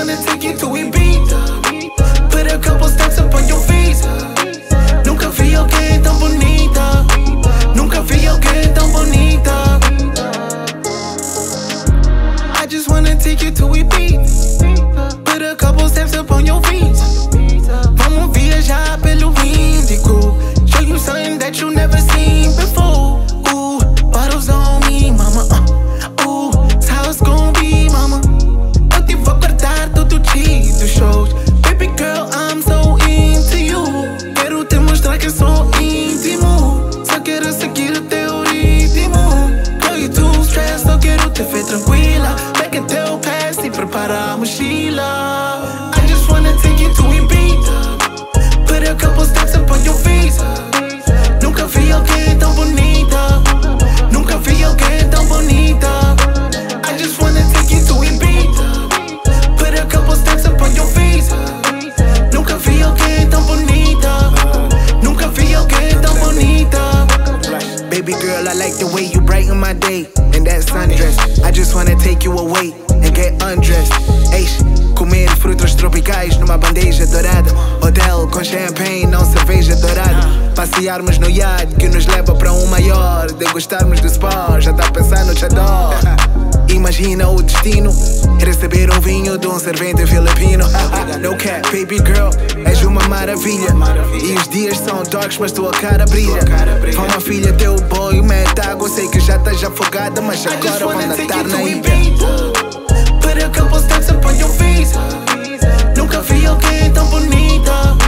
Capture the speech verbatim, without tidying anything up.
wanna take you to Ibiza. Put a couple stacks up on your visa. Nunca vi alguém tão bonita. Nunca vi alguém tão bonita. I just wanna take you to Ibiza. Put a couple steps up on your visa. Vamos viajar pelo Índico. Show you something that you never seen before. Ooh, bottles on me, mama. Uh, ooh, it's how it's gonna be, mama. Eu te vou guardar todo dia dos shows. Baby girl, I'm so into you. Quero te mostrar que sou íntimo. Só quero seguir o teu ritmo. Girl, you too stressed, só quero te ver tranquila. Pega teu pass e prepara a mochila. I just wanna take you to Ibiza. Put a couple stacks up on your visa. Nunca vi alguém tão bonita. Nunca vi alguém tão bonita. I just wanna take you to Ibiza. Put a couple stacks up on your visa. Nunca vi alguém tão bonita. Nunca vi alguém tão bonita. Baby girl, I like the way you brighten my day. In that sundress, I just wanna take you away and get undressed. Eish, comer frutos tropicais numa bandeja dourada. Hotel com champanhe, não cerveja dourada. Passearmos no iate que nos leva para um maior. Degustarmos do spa, já tá pensando no chador. Imagina o destino, receber um vinho de um servente filipino. No cap, baby girl, és uma maravilha. E os dias são darks, mas tua cara brilha. Calma filha, teu boy mete água. Sei que já estás afogada, mas agora vão nadar na ilha. Put a couple stacks up on your visa. Nunca vi alguém tão bonita.